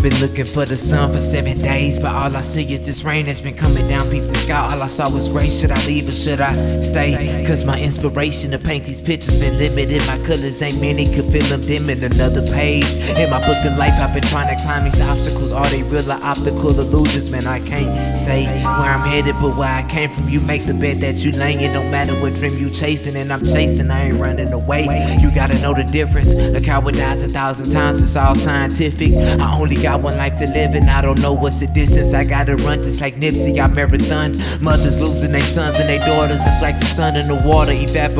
been looking for the sun for 7 days, but all I see is this rain that's been coming down. Peep the sky, all I saw was gray. Should I leave or should I stay? Cause my inspiration to paint these pictures been limited. My colors ain't many, could feel them dimming. Another page in my book of life. I've been trying to climb these obstacles. Are they real or optical illusions? Man, I can't say where I'm headed, but where I came from. You make the bet that you laying, no matter what dream you chasing. And I'm chasing, I ain't running away. You gotta know the difference. A coward dies 1,000 times, it's all scientific. I only got one life to live and I don't know what's the distance. I gotta run just like Nipsey, I marathon. Mothers losing their sons and their daughters. It's like the sun in the water, evaporate.